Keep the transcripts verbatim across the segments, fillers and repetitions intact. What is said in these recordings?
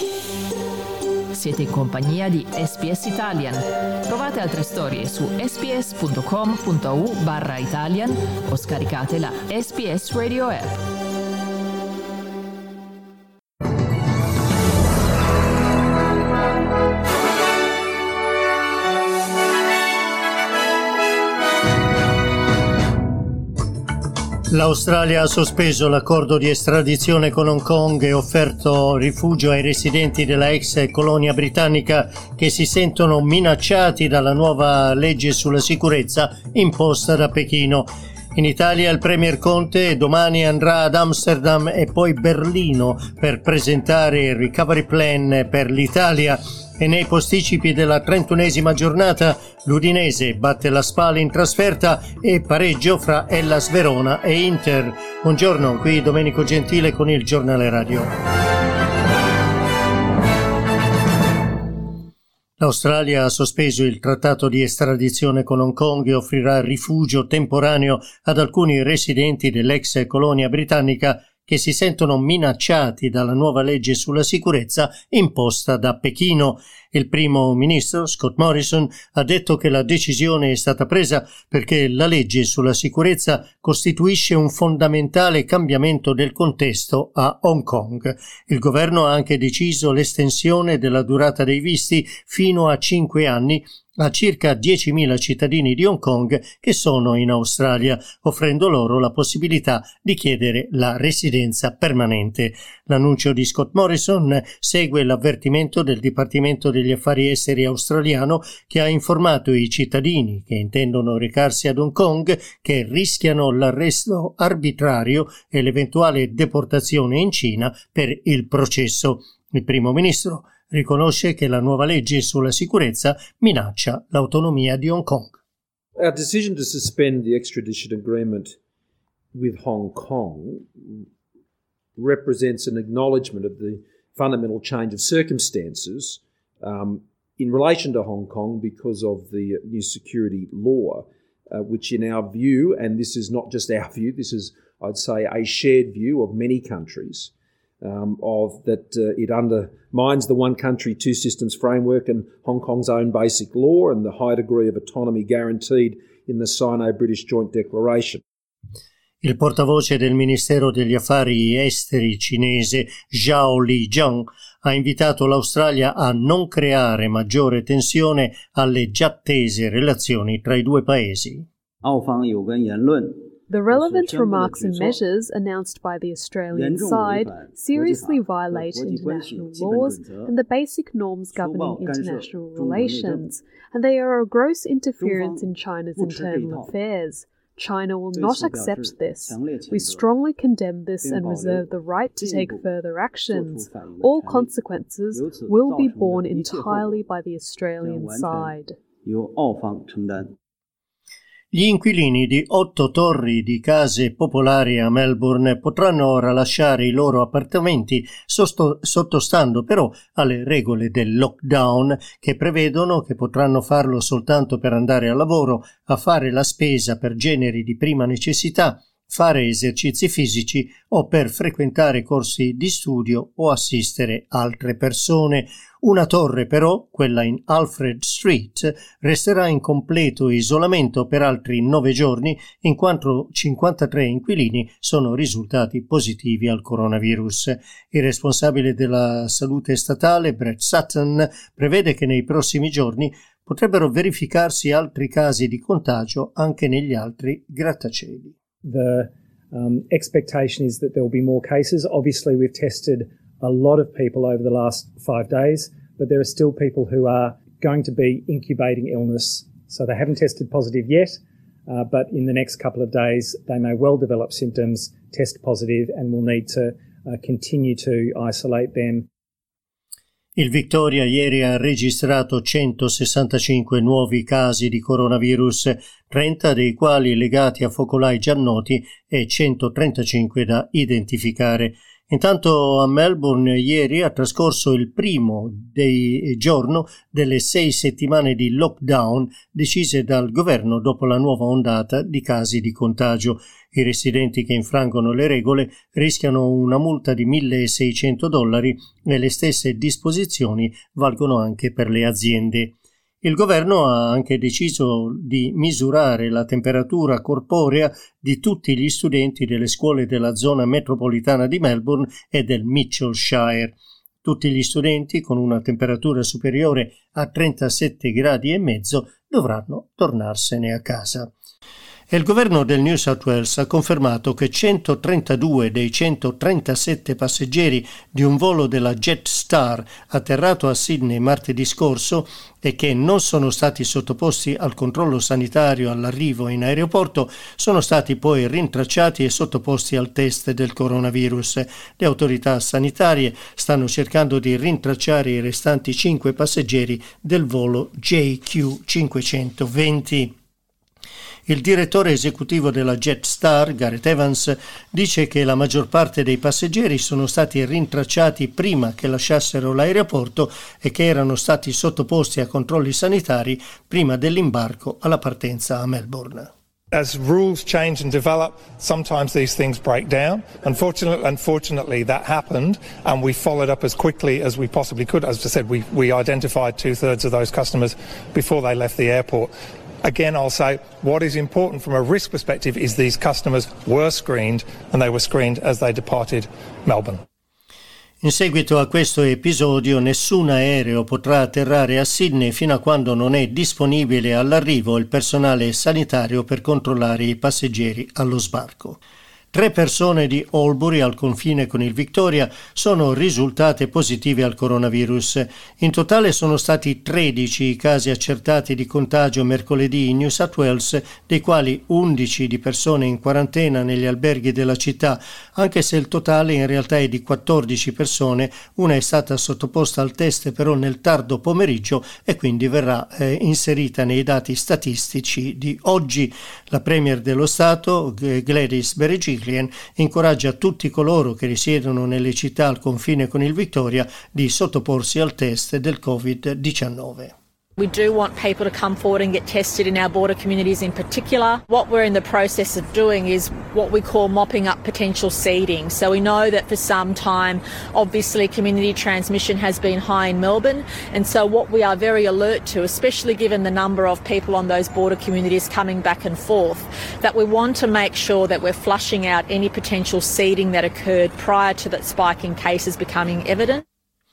Siete in compagnia di S B S Italian. Trovate altre storie su sbs.com.au barra Italian o scaricate la S B S Radio app. L'Australia ha sospeso l'accordo di estradizione con Hong Kong e offerto rifugio ai residenti della ex colonia britannica che si sentono minacciati dalla nuova legge sulla sicurezza imposta da Pechino. In Italia il Premier Conte domani andrà ad Amsterdam e poi Berlino per presentare il Recovery Plan per l'Italia. E nei posticipi della trentunesima giornata l'Udinese batte la Spal in trasferta e pareggio fra Hellas Verona e Inter. Buongiorno, qui Domenico Gentile con il Giornale Radio. L'Australia ha sospeso il trattato di estradizione con Hong Kong e offrirà rifugio temporaneo ad alcuni residenti dell'ex colonia britannica che si sentono minacciati dalla nuova legge sulla sicurezza imposta da Pechino. Il primo ministro Scott Morrison ha detto che la decisione è stata presa perché la legge sulla sicurezza costituisce un fondamentale cambiamento del contesto a Hong Kong. Il governo ha anche deciso l'estensione della durata dei visti fino a cinque anni a circa diecimila cittadini di Hong Kong che sono in Australia, offrendo loro la possibilità di chiedere la residenza permanente. L'annuncio di Scott Morrison segue l'avvertimento del Dipartimento degli Affari Esteri australiano che ha informato i cittadini che intendono recarsi ad Hong Kong che rischiano l'arresto arbitrario e l'eventuale deportazione in Cina per il processo. Il primo ministro riconosce che la nuova legge sulla sicurezza minaccia l'autonomia di Hong Kong. Our decision to suspend the extradition agreement with Hong Kong represents an acknowledgement of the fundamental change of circumstances um, in relation to Hong Kong because of the new security law, uh, which in our view, and this is not just our view, this is, I'd say, a shared view of many countries, Um, of that uh, it undermines the one country, two systems framework and Hong Kong's own basic law and the high degree of autonomy guaranteed in the Sino-British Joint Declaration. Il portavoce del Ministero degli Affari Esteri cinese Zhao Lijiang ha invitato l'Australia a non creare maggiore tensione alle già tese relazioni tra i due paesi. The relevant remarks and measures announced by the Australian side seriously violate international laws and the basic norms governing international relations, and they are a gross interference in China's internal affairs. China will not accept this. We strongly condemn this and reserve the right to take further actions. All consequences will be borne entirely by the Australian side. Gli inquilini di otto torri di case popolari a Melbourne potranno ora lasciare i loro appartamenti sosto- sottostando però alle regole del lockdown che prevedono che potranno farlo soltanto per andare al lavoro, a fare la spesa per generi di prima necessità, fare esercizi fisici o per frequentare corsi di studio o assistere altre persone. Una torre però, quella in Alfred Street, resterà in completo isolamento per altri nove giorni in quanto cinquantatré inquilini sono risultati positivi al coronavirus. Il responsabile della salute statale, Brett Sutton, prevede che nei prossimi giorni potrebbero verificarsi altri casi di contagio anche negli altri grattacieli. The um, expectation is that there will be more cases. Obviously, we've tested a lot of people over the last five days, but there are still people who are going to be incubating illness. So they haven't tested positive yet, uh, but in the next couple of days, they may well develop symptoms, test positive, and we'll need to uh, continue to isolate them. Il Victoria ieri ha registrato centosessantacinque nuovi casi di coronavirus, trenta dei quali legati a focolai già noti e centotrentacinque da identificare. Intanto a Melbourne ieri ha trascorso il primo dei giorno delle sei settimane di lockdown decise dal governo dopo la nuova ondata di casi di contagio. I residenti che infrangono le regole rischiano una multa di milleseicento dollari e le stesse disposizioni valgono anche per le aziende. Il governo ha anche deciso di misurare la temperatura corporea di tutti gli studenti delle scuole della zona metropolitana di Melbourne e del Mitchellshire. Tutti gli studenti con una temperatura superiore a trentasette gradi e mezzo dovranno tornarsene a casa. E il governo del New South Wales ha confermato che centotrentadue dei centotrentasette passeggeri di un volo della Jetstar atterrato a Sydney martedì scorso e che non sono stati sottoposti al controllo sanitario all'arrivo in aeroporto sono stati poi rintracciati e sottoposti al test del coronavirus. Le autorità sanitarie stanno cercando di rintracciare i restanti cinque passeggeri del volo J Q cinquecentoventi. Il direttore esecutivo della Jetstar, Gareth Evans, dice che la maggior parte dei passeggeri sono stati rintracciati prima che lasciassero l'aeroporto e che erano stati sottoposti a controlli sanitari prima dell'imbarco alla partenza a Melbourne. As rules change and develop, sometimes these things break down. Unfortunately, unfortunately that happened, and we followed up as quickly as we possibly could. As I said, we, we identified two-thirds of those customers before they left the airport. Again, I'll say what is important from a risk perspective is these customers were screened and they were screened as they departed Melbourne. In seguito a questo episodio, nessun aereo potrà atterrare a Sydney fino a quando non è disponibile all'arrivo il personale sanitario per controllare i passeggeri allo sbarco. Tre persone di Albury, al confine con il Victoria, sono risultate positive al coronavirus. In totale sono stati tredici i casi accertati di contagio mercoledì in New South Wales, dei quali undici di persone in quarantena negli alberghi della città, anche se il totale in realtà è di quattordici persone. Una è stata sottoposta al test però nel tardo pomeriggio e quindi verrà eh, inserita nei dati statistici di oggi. La Premier dello Stato, Gladys Berejiklian, incoraggia tutti coloro che risiedono nelle città al confine con il Victoria di sottoporsi al test del covid diciannove. We do want people to come forward and get tested in our border communities in particular. What we're in the process of doing is what we call mopping up potential seeding. So we know that for some time, obviously, community transmission has been high in Melbourne. And so what we are very alert to, especially given the number of people on those border communities coming back and forth, that we want to make sure that we're flushing out any potential seeding that occurred prior to that spike in cases becoming evident.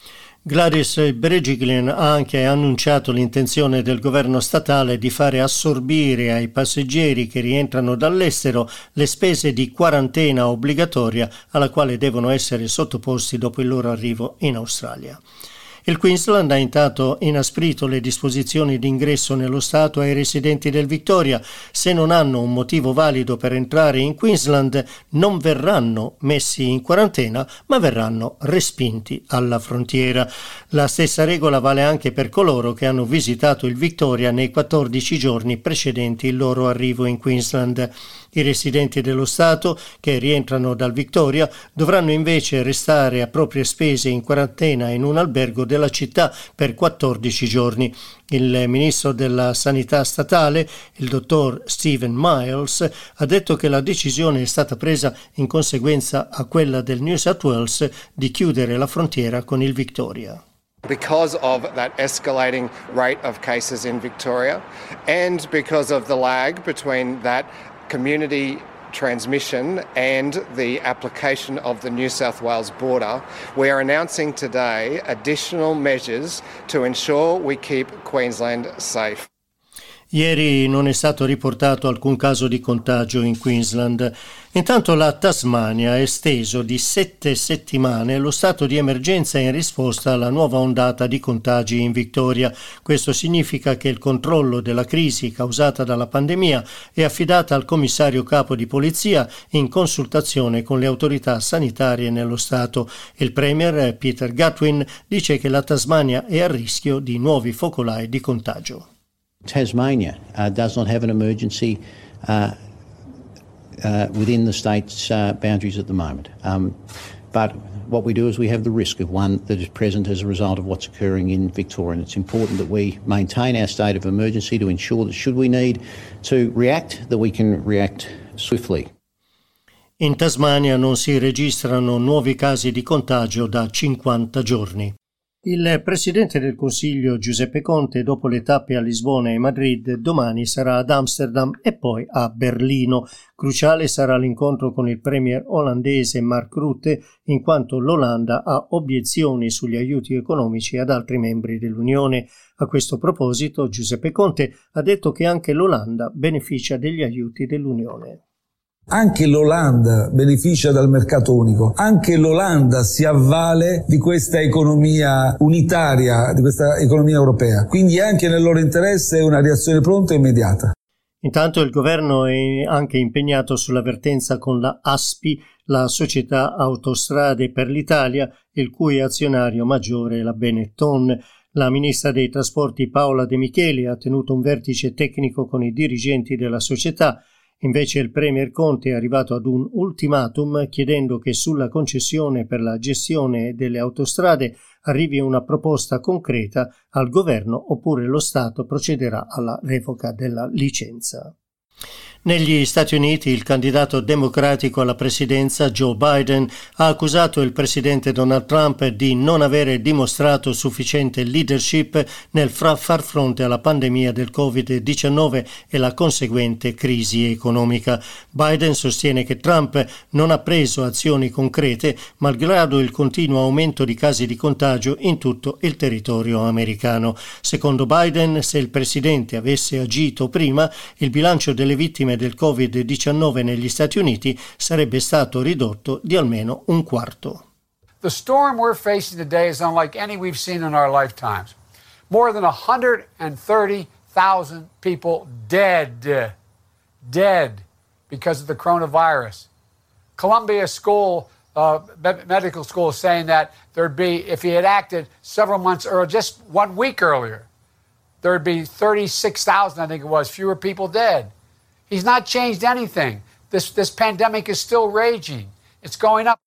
Gladys Berejiklian ha anche annunciato l'intenzione del governo statale di fare assorbire ai passeggeri che rientrano dall'estero le spese di quarantena obbligatoria alla quale devono essere sottoposti dopo il loro arrivo in Australia. Il Queensland ha intanto inasprito le disposizioni di ingresso nello Stato ai residenti del Victoria. Se non hanno un motivo valido per entrare in Queensland, non verranno messi in quarantena, ma verranno respinti alla frontiera. La stessa regola vale anche per coloro che hanno visitato il Victoria nei quattordici giorni precedenti il loro arrivo in Queensland. I residenti dello Stato che rientrano dal Victoria dovranno invece restare a proprie spese in quarantena in un albergo della città per quattordici giorni. Il ministro della Sanità statale, il dottor Stephen Miles, ha detto che la decisione è stata presa in conseguenza a quella del New South Wales di chiudere la frontiera con il Victoria. Because of that escalating rate of cases in Victoria and because of the lag between that community transmission and the application of the New South Wales border, we are announcing today additional measures to ensure we keep Queensland safe. Ieri non è stato riportato alcun caso di contagio in Queensland. Intanto la Tasmania ha esteso di sette settimane lo stato di emergenza in risposta alla nuova ondata di contagi in Victoria. Questo significa che il controllo della crisi causata dalla pandemia è affidata al commissario capo di polizia in consultazione con le autorità sanitarie nello stato. Il premier Peter Gutwein dice che la Tasmania è a rischio di nuovi focolai di contagio. Tasmania uh, does not have an emergency uh, uh, within the state's uh, boundaries at the moment. Um, but what we do is we have the risk of one that is present as a result of what's occurring in Victoria. And it's important that we maintain our state of emergency to ensure that should we need to react, that we can react swiftly. In Tasmania non si registrano nuovi casi di contagio da cinquanta giorni. Il Presidente del Consiglio Giuseppe Conte, dopo le tappe a Lisbona e Madrid, domani sarà ad Amsterdam e poi a Berlino. Cruciale sarà l'incontro con il premier olandese Mark Rutte, in quanto l'Olanda ha obiezioni sugli aiuti economici ad altri membri dell'Unione. A questo proposito, Giuseppe Conte ha detto che anche l'Olanda beneficia degli aiuti dell'Unione. Anche l'Olanda beneficia dal mercato unico, anche l'Olanda si avvale di questa economia unitaria, di questa economia europea. Quindi anche nel loro interesse una reazione pronta e immediata. Intanto il governo è anche impegnato sull'avvertenza con la A S P I, la società Autostrade per l'Italia, il cui azionario maggiore è la Benetton. La ministra dei Trasporti Paola De Micheli ha tenuto un vertice tecnico con i dirigenti della società. Invece il premier Conte è arrivato ad un ultimatum chiedendo che sulla concessione per la gestione delle autostrade arrivi una proposta concreta al governo oppure lo Stato procederà alla revoca della licenza. Negli Stati Uniti il candidato democratico alla presidenza Joe Biden ha accusato il presidente Donald Trump di non avere dimostrato sufficiente leadership nel far fronte alla pandemia del covid diciannove e la conseguente crisi economica. Biden sostiene che Trump non ha preso azioni concrete malgrado il continuo aumento di casi di contagio in tutto il territorio americano. Secondo Biden, se il presidente avesse agito prima, il bilancio delle vittime del covid diciannove negli Stati Uniti sarebbe stato ridotto di almeno un quarto. The storm we're facing today is unlike any we've seen in our lifetimes. More than one hundred thirty thousand people dead, dead because of the coronavirus. Columbia School, uh, medical school, is saying that there'd be, if he had acted several months earlier, just one week earlier, there'd be thirty-six thousand, I think it was, fewer people dead. He's not changed anything. This, this pandemic is still raging. It's going up.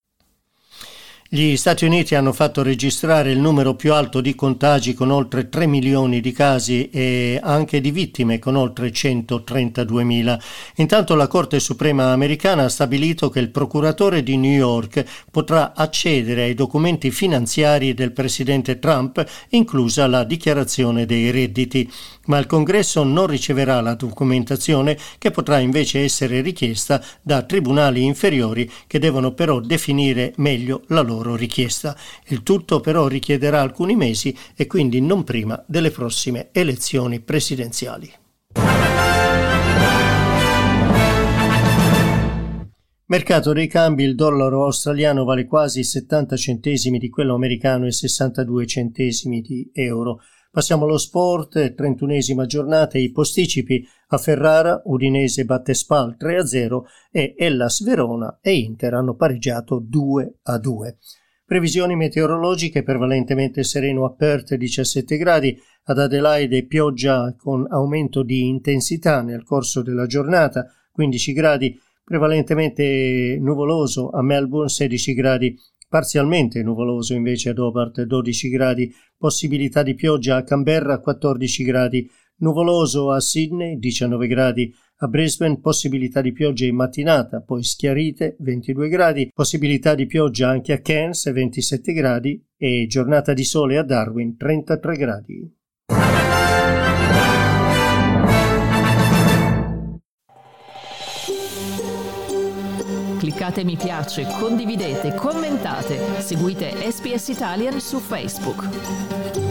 Gli Stati Uniti hanno fatto registrare il numero più alto di contagi con oltre tre milioni di casi e anche di vittime con oltre centotrentaduemila. Intanto la Corte Suprema americana ha stabilito che il procuratore di New York potrà accedere ai documenti finanziari del presidente Trump, inclusa la dichiarazione dei redditi, ma il Congresso non riceverà la documentazione che potrà invece essere richiesta da tribunali inferiori che devono però definire meglio la loro richiesta. Il tutto però richiederà alcuni mesi e quindi non prima delle prossime elezioni presidenziali. Mercato dei cambi: il dollaro australiano vale quasi settanta centesimi di quello americano e sessantadue centesimi di euro. Passiamo allo sport, trentunesima giornata, i posticipi: a Ferrara Udinese batte Spal tre a zero e Hellas Verona e Inter hanno pareggiato due a due. Previsioni meteorologiche: prevalentemente sereno a Perth diciassette gradi, ad Adelaide pioggia con aumento di intensità nel corso della giornata quindici gradi, prevalentemente nuvoloso a Melbourne sedici gradi, parzialmente nuvoloso invece ad Hobart dodici gradi, possibilità di pioggia a Canberra quattordici gradi, nuvoloso a Sydney diciannove gradi, a Brisbane possibilità di pioggia in mattinata, poi schiarite ventidue gradi, possibilità di pioggia anche a Cairns ventisette gradi e giornata di sole a Darwin trentatré gradi. Cliccate mi piace, condividete, commentate, seguite S B S Italian su Facebook.